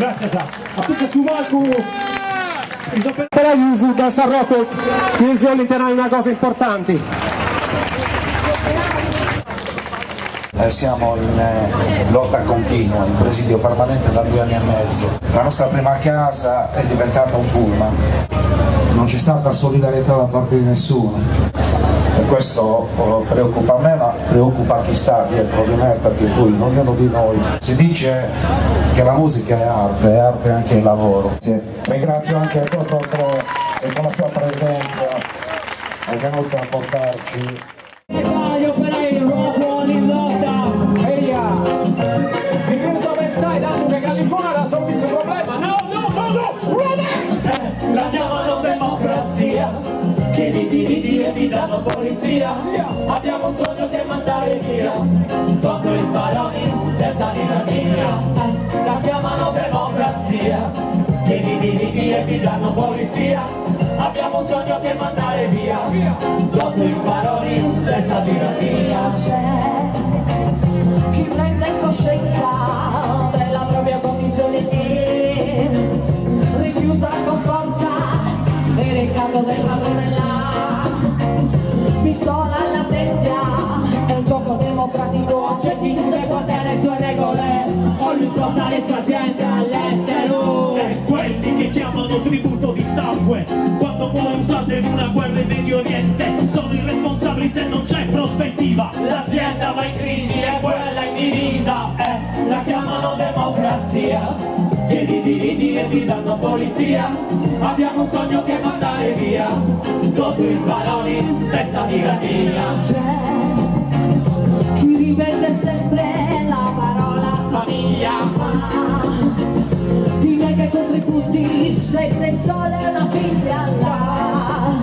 Grazie a tutti su Marco. Però uso da San Rocco, io all'interno una cosa importante. Siamo in lotta continua, in presidio permanente da 2 anni e mezzo. La nostra prima casa è diventata un pullman. Non c'è stata solidarietà da parte di nessuno. E questo preoccupa me, ma preoccupa chi sta dietro di me, perché poi ognuno di noi si dice che la musica è arte anche il lavoro. Ringrazio anche Toto e con la sua presenza è venuto a portarci. Si pensa pensare tanto che California ha risolto il problema. No! La chiamano democrazia, chiedi diritti e vi danno polizia. Abbiamo un sogno che mandare via contro gli sparoni, stessa tirannia. La chiamano democrazia, chiedi diritti e vi danno polizia. Abbiamo un sogno che mandare via contro gli sparoni, stessa tirannia. C'è chi prende coscienza della propria condizione e rifiuta con forza il ricatto del padrone là. Pistola alla tempia, è un gioco democratico, accetti tutte quante le sue regole, ogni sposta le sue aziende all'estero. E quelli che chiamano tributo di sangue quando poi usate in una guerra in Medio Oriente sono irresponsabili se non c'è prospettiva. L'azienda va in crisi e quella in divisa. La chiamano democrazia, chiedi diritti e ti danno polizia. Abbiamo un sogno che mandare via contro i sbaroni, stessa tirannia. C'è chi ripete sempre la parola famiglia, ti nega i contributi se sei sola e una figlia. La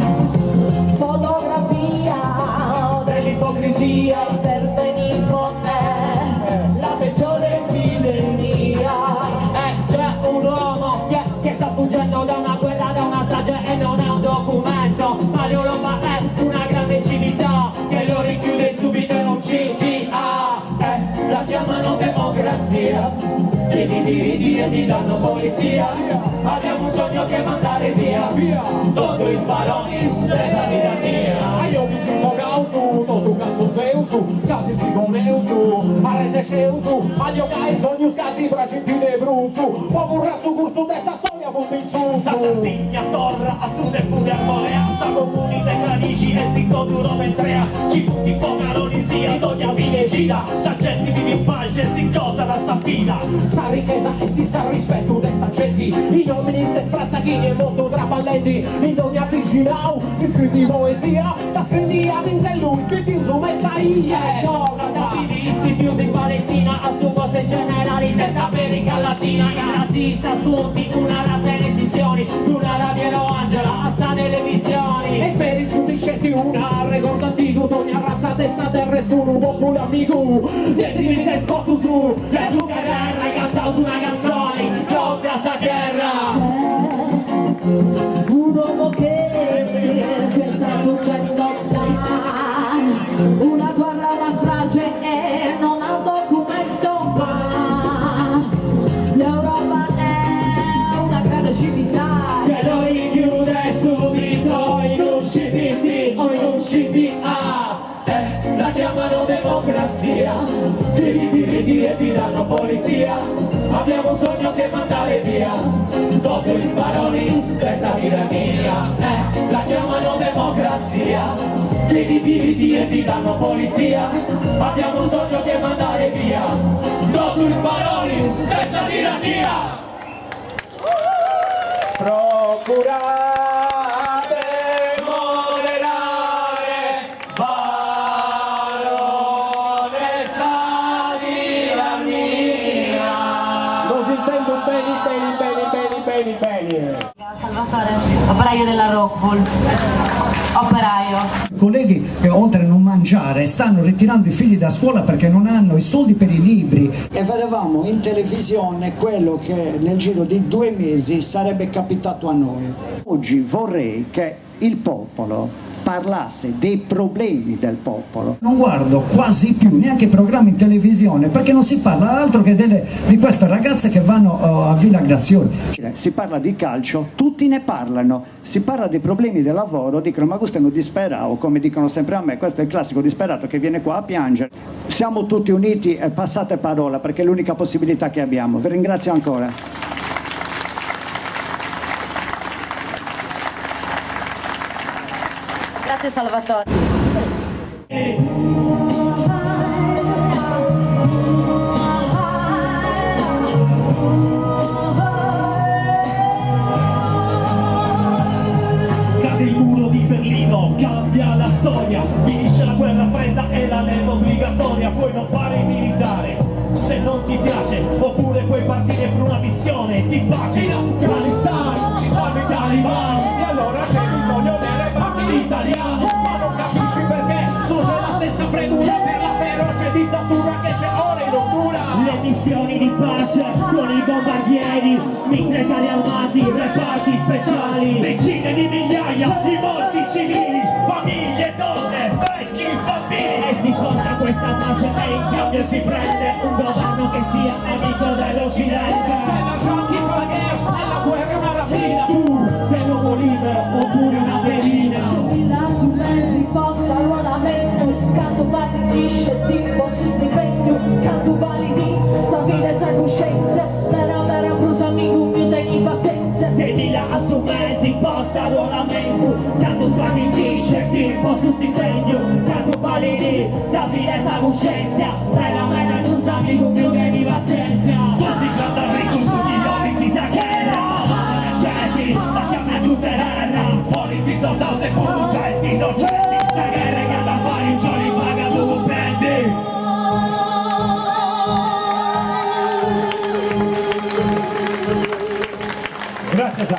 fotografia dell'ipocrisia, il perbenismo è la peggiore epidemia. C'è un uomo che sta fuggendo da una guerra, da una strage e non ha un documento, ma l'Europa è una grande civiltà che lo rinchiude subito in un CDA. La chiamano democrazia, chiedi diritti e ti danno polizia. Abbiamo un sogno che mandare via contro i sparoni, stessa tirannia. Io mi scrivo causu, todo canto seu su, casi si coneu su, arrende sceu su, agli ogai sogni scasi, bracci de brusu, povurra su cursu desta storia punto in su. Sa Sardegna, Torra, a sud e fude a Morea, sa comuni de Clanici, estinto duro Ventrea, ci punti pocaroni sia, Itonia Vigecida, sa gente vivi in pace, si cosa la sapina. Sa ricchezza e si sa rispetto desta gente, i nomini ste sprazzacchini e molto trapallenti, in ogni avvicinau si scrivi poesia, da scrivi a Vinzellu, scrivi su Messaia. Attivisti chiusi in Palestina, a su poste generali della America Latina, i razzista spunti, una razza in estinzioni, una Rabiero Angela, alza nelle visioni. E speri spunti scelti una, ricordanti tutto ogni razza testa del resto un popolo amico, decimi se scotto su, la sua guerra, e cantao su una canzone, contro la sua guerra. Un uomo che sta fuggendo una guerra, una strage e non ha un documento, ma l'Europa è una grande civiltà che lo richiude subito in un CDT o in un CDA. La chiamano democrazia, chiedi diritti e ti danno polizia. Abbiamo un sogno che mandare via contro gli sparoni, stessa tirannia. La chiamano democrazia, chiedi diritti e ti danno polizia. Abbiamo un sogno che mandare via contro gli sparoni, stessa tirannia. Procurate Salvatore, operaio della Rockwool, operaio. Colleghi che oltre a non mangiare stanno ritirando i figli da scuola perché non hanno i soldi per i libri. E vedevamo in televisione quello che nel giro di 2 mesi sarebbe capitato a noi. Oggi vorrei che il popolo parlasse dei problemi del popolo. Non guardo quasi più neanche programmi in televisione perché non si parla altro che di queste ragazze che vanno a Villa Grazioli. Si parla di calcio, tutti ne parlano, si parla dei problemi del lavoro, dicono ma questo è un disperato, come dicono sempre a me, questo è il classico disperato che viene qua a piangere. Siamo tutti uniti e passate parola perché è l'unica possibilità che abbiamo. Vi ringrazio ancora. Grazie Salvatore. Cade il muro di Berlino, cambia la storia, finisce la guerra fredda e la leva obbligatoria, puoi non fare il militare se non ti piace, oppure puoi partire per una missione di pace. In Afghanistan ci sono i talibani e allora c'è bisogno del reparto italiano, ma non capisci perché tu c'è la stessa premura per la feroce dittatura che c'è ora in Honduras. Le missioni di pace con i bombardieri, militari armati, reparti speciali, decine di migliaia di morti civili, famiglie, donne, vecchi, bambini, e si porta questa pace e in cambio si prende un governo che sia amico dell'Occidente. Se lasciati con la guerra è una rapina, tu sei un uomo libero oppure una pedina. Sull'ensi possa arruolamento, canto partidisce tipo si stipendio, canto validi, sapere sa coscienza, per brusa amico mio degli pazienza. 6.000 su mesi possa arruolamento, canto partidisce tipo su stipendio, canto validi, sapere sa coscienza, per brusa amico mio degli pazienza. Tutti cantano ricco di nomi di Sachera, accetti, la chiama su terra, politici soldato e conducenti, innocenti, sai che regala fare i giorni paga tu prendi. Grazie.